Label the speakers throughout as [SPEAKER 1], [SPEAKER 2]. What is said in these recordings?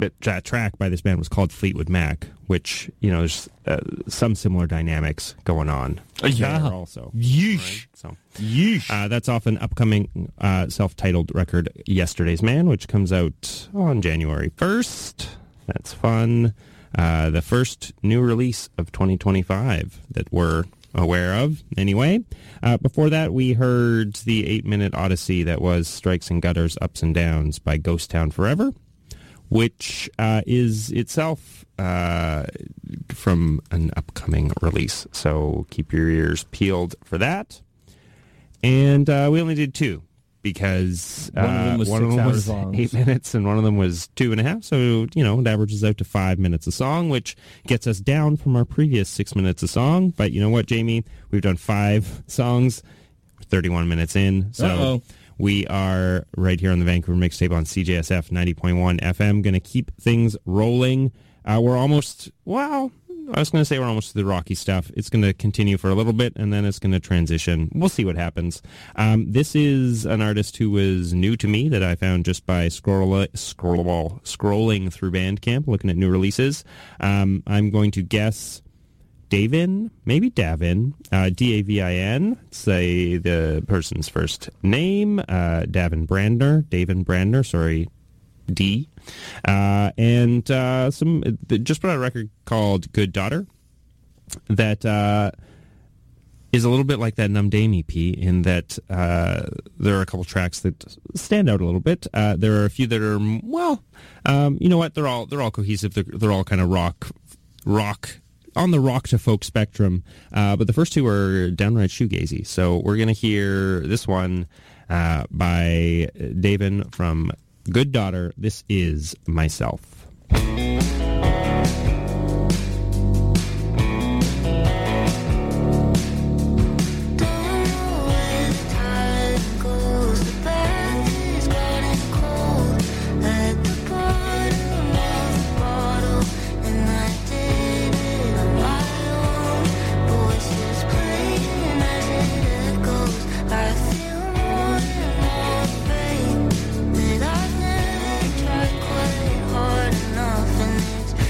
[SPEAKER 1] track by this band was called Fleetwood Mac, which, there's some similar dynamics going on there also.
[SPEAKER 2] Yeesh.
[SPEAKER 1] Right? So,
[SPEAKER 2] yeesh.
[SPEAKER 1] That's off an upcoming self-titled record, Yesterday's Man, which comes out on January 1st. That's fun. The first new release of 2025 that we're aware of, anyway. Before that, we heard the 8-minute odyssey that was Strikes and Gutters, Ups and Downs by Ghost Town Forever, which is itself from an upcoming release. So keep your ears peeled for that. And we only did 2. Because
[SPEAKER 2] one of them was
[SPEAKER 1] 8 minutes and one of them was 2.5. So, it averages out to 5 minutes a song, which gets us down from our previous 6 minutes a song. But you know what, Jamie? We've done 5 songs, 31 minutes in. So we are right here on the Vancouver Mixtape on CJSF 90.1 FM. Going to keep things rolling. We're almost, I was going to say we're almost to the Rocky stuff. It's going to continue for a little bit, and then it's going to transition. We'll see what happens. This is an artist who was new to me that I found just by scrolling through Bandcamp, looking at new releases. I'm going to guess Davin, maybe Davin, Davin, say the person's first name, Davin Brandner, sorry, D. And just put out a record called Good Daughter that is a little bit like that Numb Dame EP in that there are a couple tracks that stand out a little bit. There are a few that are, you know what? They're all cohesive. They're all kind of rock on the rock to folk spectrum. But the first 2 are downright shoegazy. So we're going to hear this one by Davin from Good Daughter. This is Myself.
[SPEAKER 3] Hard enough, and it's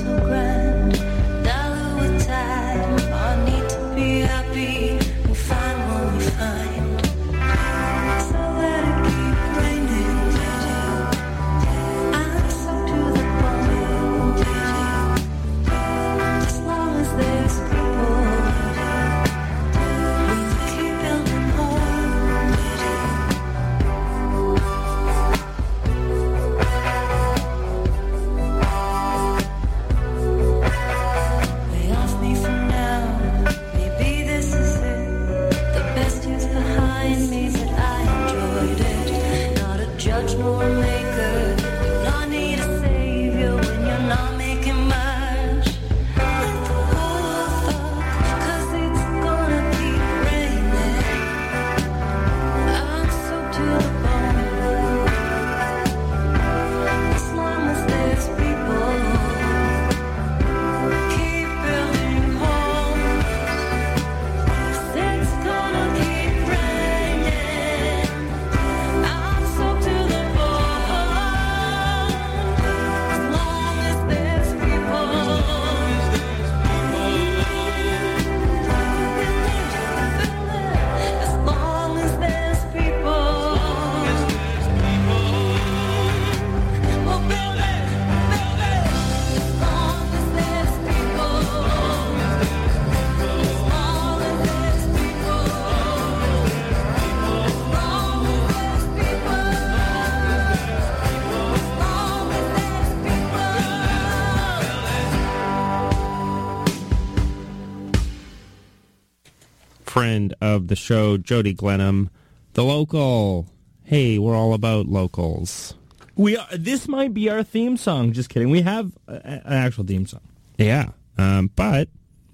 [SPEAKER 1] Friend of the show, Jody Glenham, The Local. Hey, we're all about locals.
[SPEAKER 2] We are. This might be our theme song. Just kidding. We have an actual theme song.
[SPEAKER 1] Yeah, but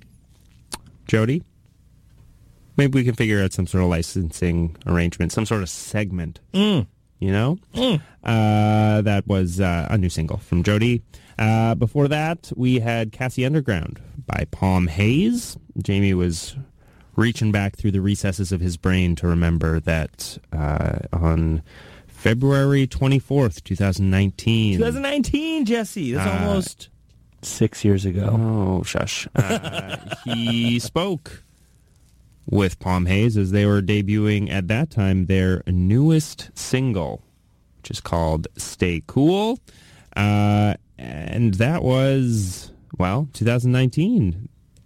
[SPEAKER 1] Jody, maybe we can figure out some sort of licensing arrangement, some sort of segment. You know, that was a new single from Jody. Before that, we had Cassie Underground by Palm Haze. Jamie was reaching back through the recesses of his brain to remember that on February 24th, 2019.
[SPEAKER 2] 2019, Jesse. That's almost 6 years ago.
[SPEAKER 1] Oh, shush. He spoke with Palm Haze as they were debuting at that time their newest single, which is called Stay Cool. And that was, 2019.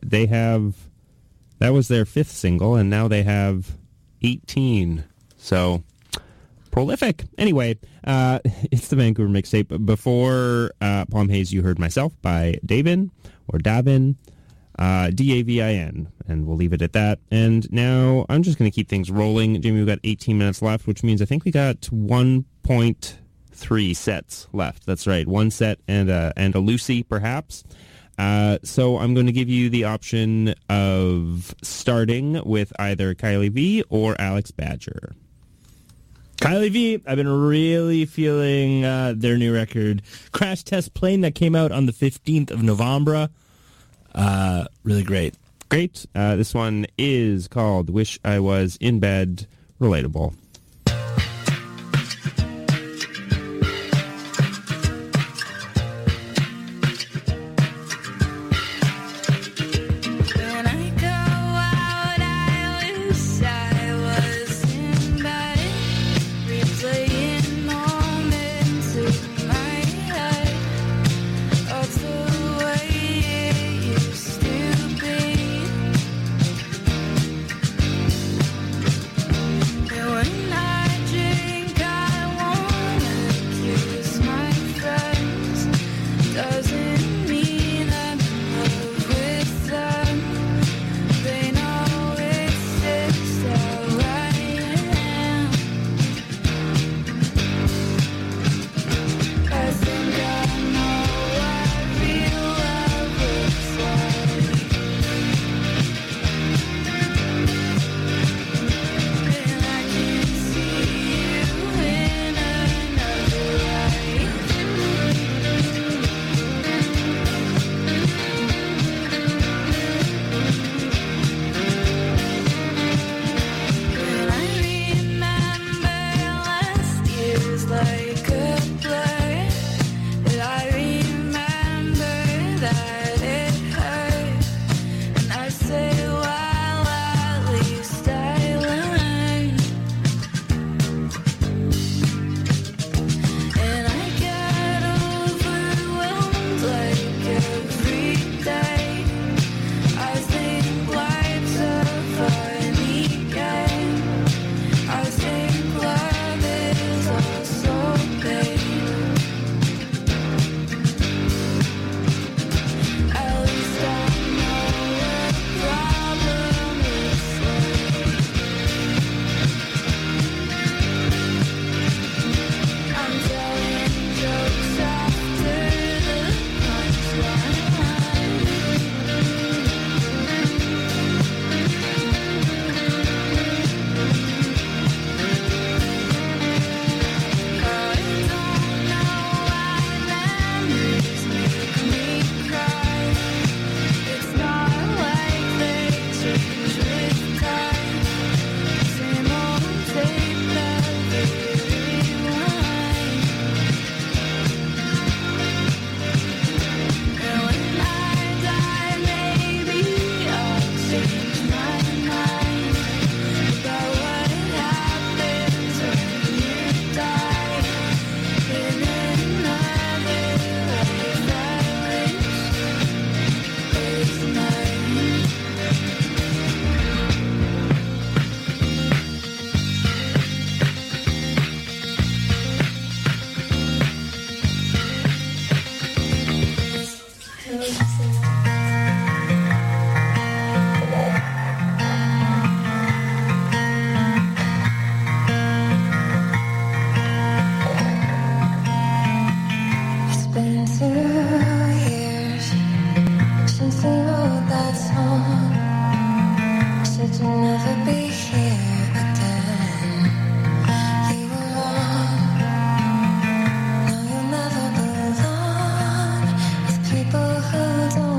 [SPEAKER 1] That was their fifth single, and now they have 18. So, prolific. Anyway, it's the Vancouver mixtape. Before Palm Haze, you heard Myself by Davin, or Davin, Davin, and we'll leave it at that. And now I'm just going to keep things rolling. Jimmy, we've got 18 minutes left, which means I think we got 1.3 sets left. That's right, one set and a Lucy, perhaps. So I'm going to give you the option of starting with either Kylie V or Alex Badger.
[SPEAKER 2] Kylie V, I've been really feeling their new record, Crash Test Plane, that came out on the 15th of November. Really great.
[SPEAKER 1] Great. This one is called Wish I Was in Bed. Relatable.
[SPEAKER 3] When People who don't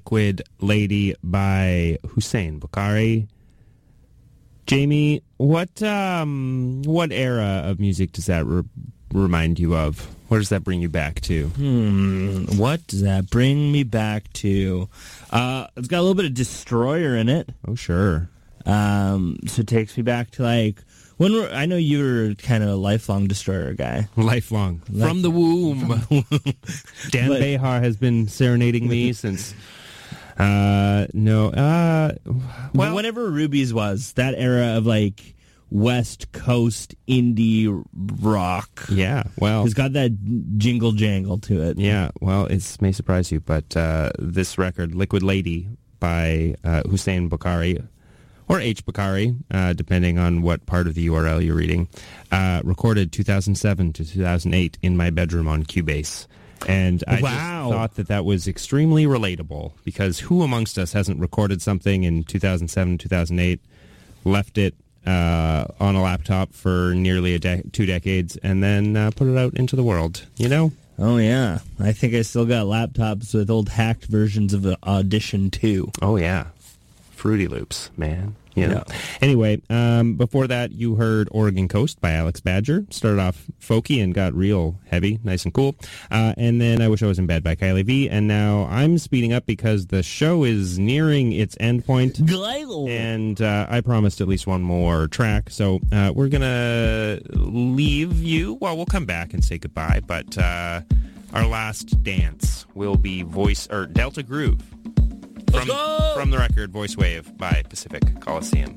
[SPEAKER 1] Liquid Lady by Hussein Bukhari. Jamie, what era of music does that remind you of? What does that bring you back to?
[SPEAKER 2] What does that bring me back to? It's got a little bit of Destroyer in it.
[SPEAKER 1] Oh, sure.
[SPEAKER 2] So it takes me back to like I know you were kind of a lifelong Destroyer guy.
[SPEAKER 1] Lifelong. From the womb. Dan Behar has been serenading me since...
[SPEAKER 2] whenever Rubies was, that era of like West Coast indie rock.
[SPEAKER 1] Yeah, well...
[SPEAKER 2] It's got that jingle jangle to it.
[SPEAKER 1] Yeah, well, it may surprise you, but this record, Liquid Lady by Hussein Bukhari, or H. Bukhari, depending on what part of the URL you're reading, recorded 2007 to 2008 in my bedroom on Cubase. And I just thought that was extremely relatable, because who amongst us hasn't recorded something in 2007, 2008, left it on a laptop for nearly 2 decades, and then put it out into the world, you know?
[SPEAKER 2] Oh, yeah. I think I still got laptops with old hacked versions of Audition 2.
[SPEAKER 1] Oh, yeah. Fruity Loops, man. You know. Yeah. Anyway, before that, you heard Oregon Coast by Alex Badger. Started off folky and got real heavy, nice and cool. And then I Wish I Was in Bed by Kylie V. And now I'm speeding up because the show is nearing its end point. And I promised at least one more track. So we're going to leave you. Well, we'll come back and say goodbye. But our last dance will be Delta Groove. From the record Voice Wave by Pacific Coliseum.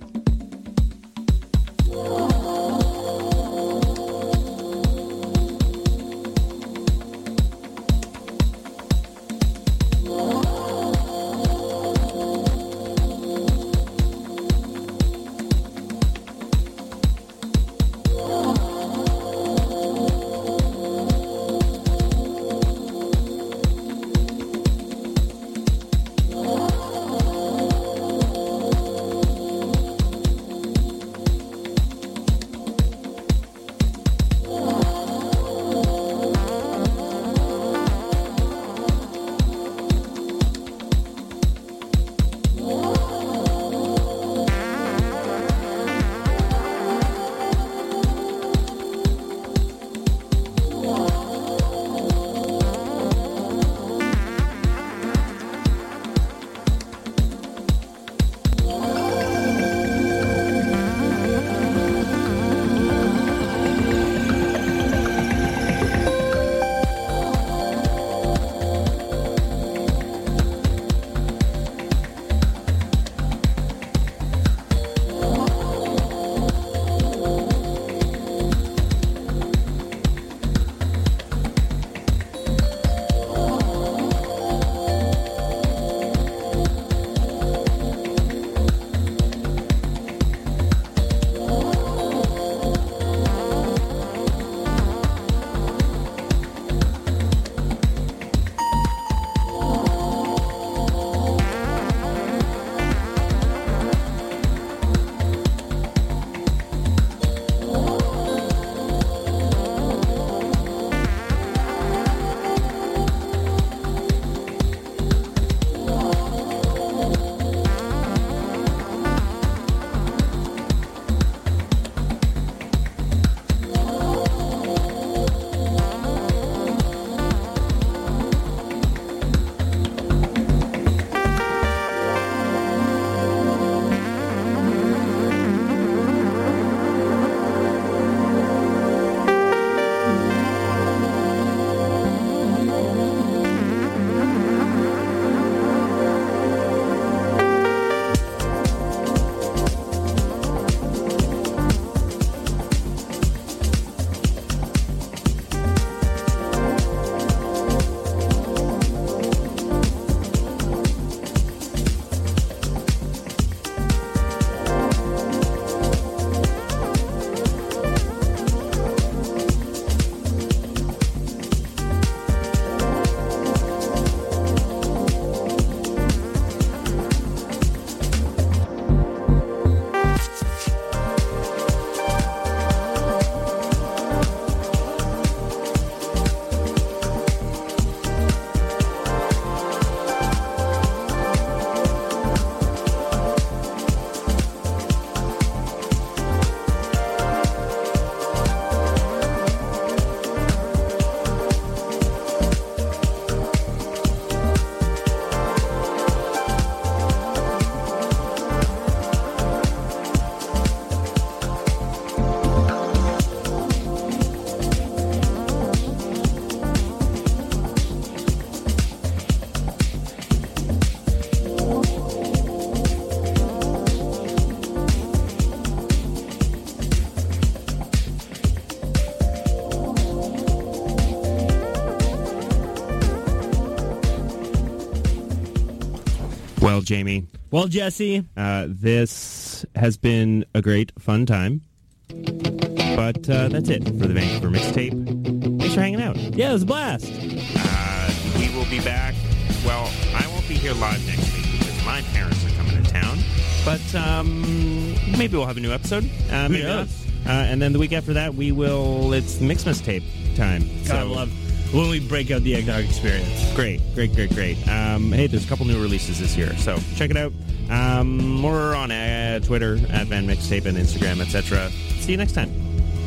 [SPEAKER 1] Well, Jamie.
[SPEAKER 2] Well, Jesse.
[SPEAKER 1] This has been a great, fun time. But that's it for the Vancouver Mixtape. Thanks for hanging out.
[SPEAKER 2] Yeah, it was a blast.
[SPEAKER 1] We will be back. Well, I won't be here live next week because my parents are coming to town. But maybe we'll have a new episode. Maybe not. And then the week after that, it's Mixtape time.
[SPEAKER 2] I love when we break out the Eggnog Experience.
[SPEAKER 1] Great. Hey, there's a couple new releases this year, so check it out. More on Twitter, at Van Mixtape, and Instagram, etc. See you next time.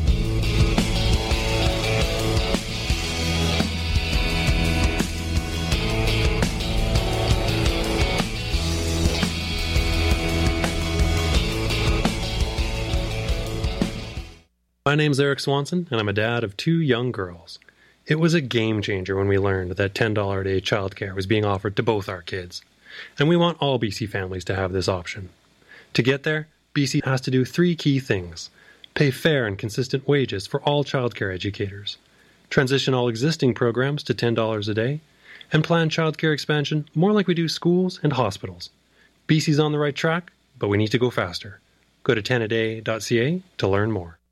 [SPEAKER 3] My name's Eric Swanson, and I'm a dad of 2 young girls. It was a game changer when we learned that $10 a day childcare was being offered to both our kids. And we want all BC families to have this option. To get there, BC has to do 3 key things. Pay fair and consistent wages for all childcare educators. Transition all existing programs to $10 a day. And plan childcare expansion more like we do schools and hospitals. BC's on the right track, but we need to go faster. Go to 10aday.ca to learn more.